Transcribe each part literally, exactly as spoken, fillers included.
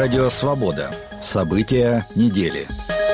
Радио «Свобода». События недели.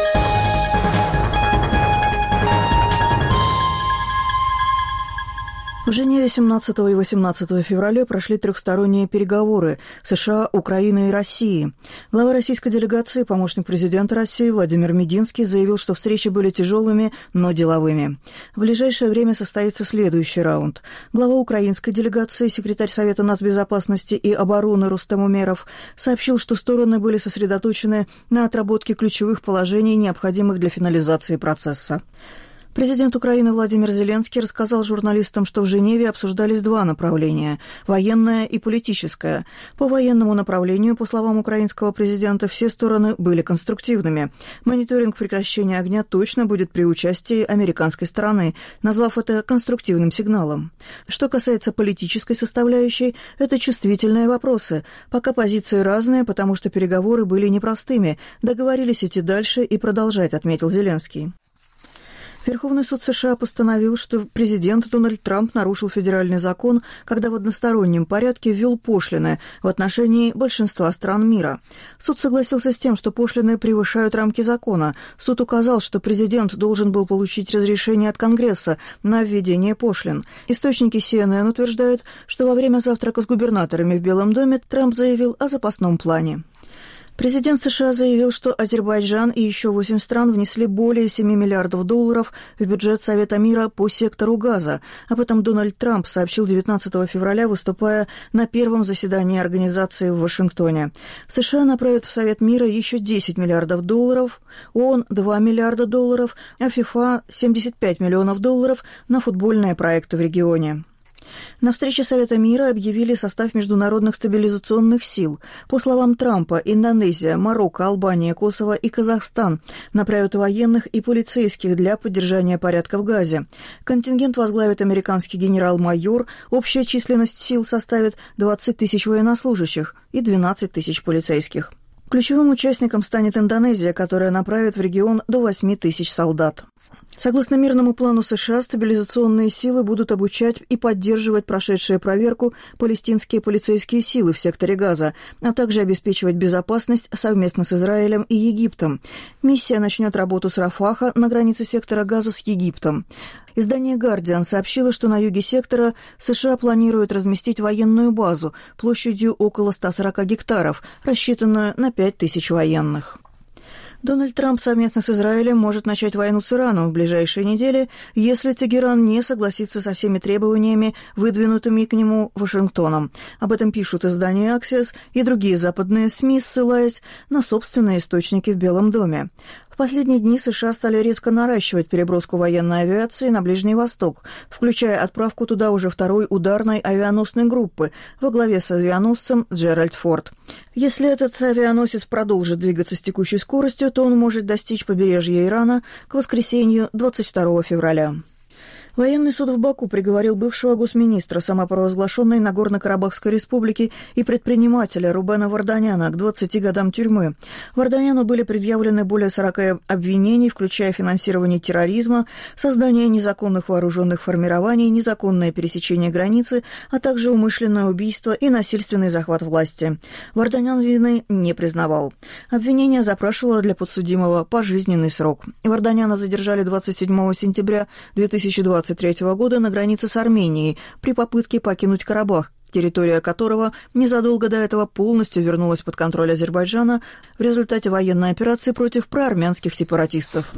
В Женеве семнадцатого и восемнадцатого февраля прошли трехсторонние переговоры США, Украины и России. Глава российской делегации, помощник президента России Владимир Мединский заявил, что встречи были тяжелыми, но деловыми. В ближайшее время состоится следующий раунд. Глава украинской делегации, секретарь Совета нацбезопасности и обороны Рустем Умеров, сообщил, что стороны были сосредоточены на отработке ключевых положений, необходимых для финализации процесса. Президент Украины Владимир Зеленский рассказал журналистам, что в Женеве обсуждались два направления – военное и политическое. По военному направлению, по словам украинского президента, все стороны были конструктивными. Мониторинг прекращения огня точно будет при участии американской стороны, назвав это конструктивным сигналом. Что касается политической составляющей, это чувствительные вопросы. Пока позиции разные, потому что переговоры были непростыми. Договорились идти дальше и продолжать, отметил Зеленский. Верховный суд США постановил, что президент Дональд Трамп нарушил федеральный закон, когда в одностороннем порядке ввел пошлины в отношении большинства стран мира. Суд согласился с тем, что пошлины превышают рамки закона. Суд указал, что президент должен был получить разрешение от Конгресса на введение пошлин. Источники си эн эн утверждают, что во время завтрака с губернаторами в Белом доме Трамп заявил о запасном плане. Президент США заявил, что Азербайджан и еще восемь стран внесли более семи миллиардов долларов в бюджет Совета мира по сектору газа. Об этом Дональд Трамп сообщил девятнадцатого февраля, выступая на первом заседании организации в Вашингтоне. США направят в Совет мира еще десять миллиардов долларов, ООН – два миллиарда долларов, а ФИФА – семьдесят пять миллионов долларов на футбольные проекты в регионе. На встрече Совета мира объявили состав международных стабилизационных сил. По словам Трампа, Индонезия, Марокко, Албания, Косово и Казахстан направят военных и полицейских для поддержания порядка в Газе. Контингент возглавит американский генерал-майор. Общая численность сил составит двадцать тысяч военнослужащих и двенадцать тысяч полицейских. Ключевым участником станет Индонезия, которая направит в регион до восемь тысяч солдат. Согласно мирному плану США, стабилизационные силы будут обучать и поддерживать прошедшие проверку палестинские полицейские силы в секторе Газа, а также обеспечивать безопасность совместно с Израилем и Египтом. Миссия начнет работу с Рафаха на границе сектора Газа с Египтом. Издание «Гардиан» сообщило, что на юге сектора США планируют разместить военную базу площадью около ста сорока гектаров, рассчитанную на пять тысяч военных. Дональд Трамп совместно с Израилем может начать войну с Ираном в ближайшие недели, если Тегеран не согласится со всеми требованиями, выдвинутыми к нему Вашингтоном. Об этом пишут издания «Аксиос» и другие западные СМИ, ссылаясь на собственные источники в Белом доме. В последние дни США стали резко наращивать переброску военной авиации на Ближний Восток, включая отправку туда уже второй ударной авианосной группы во главе с авианосцем Джеральд Форд. Если этот авианосец продолжит двигаться с текущей скоростью, то он может достичь побережья Ирана к воскресенью двадцать второго февраля. Военный суд в Баку приговорил бывшего госминистра самопровозглашенной Нагорно-Карабахской республики и предпринимателя Рубена Варданяна к двадцати годам тюрьмы. Варданяну были предъявлены более сорока обвинений, включая финансирование терроризма, создание незаконных вооруженных формирований, незаконное пересечение границы, а также умышленное убийство и насильственный захват власти. Варданян вины не признавал. Обвинение запрашивало для подсудимого пожизненный срок. Варданяна задержали двадцать седьмого сентября две тысячи двадцать третьего года на границе с Арменией при попытке покинуть Карабах, территория которого незадолго до этого полностью вернулась под контроль Азербайджана в результате военной операции против проармянских сепаратистов.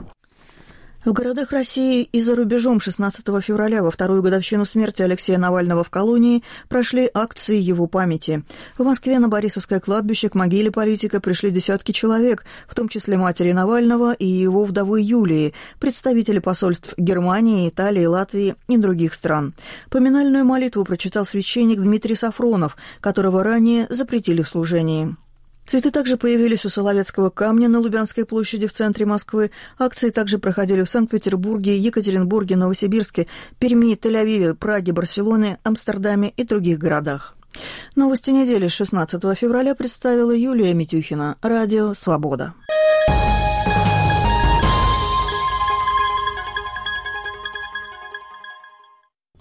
В городах России и за рубежом шестнадцатого февраля, во вторую годовщину смерти Алексея Навального в колонии, прошли акции его памяти. В Москве на Борисовское кладбище к могиле политика пришли десятки человек, в том числе матери Навального и его вдовы Юлии, представители посольств Германии, Италии, Латвии и других стран. Поминальную молитву прочитал священник Дмитрий Сафронов, которого ранее запретили в служении. Цветы также появились у Соловецкого камня на Лубянской площади в центре Москвы. Акции также проходили в Санкт-Петербурге, Екатеринбурге, Новосибирске, Перми, Тель-Авиве, Праге, Барселоне, Амстердаме и других городах. Новости недели с шестнадцатого февраля представила Юлия Митюхина. Радио «Свобода».